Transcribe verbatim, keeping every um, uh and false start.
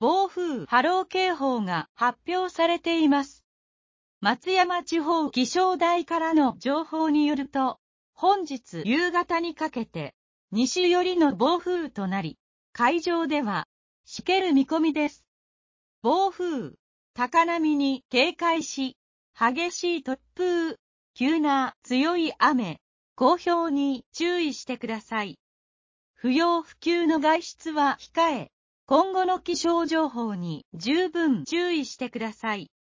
暴風・波浪警報が発表されています。松山地方気象台からの情報によると、本日夕方にかけて、西寄りの暴風となり、海上では、しける見込みです。暴風、高波に警戒し、激しい突風、急な強い雨、豪氷に注意してください。不要不急の外出は控え、今後の気象情報に十分注意してください。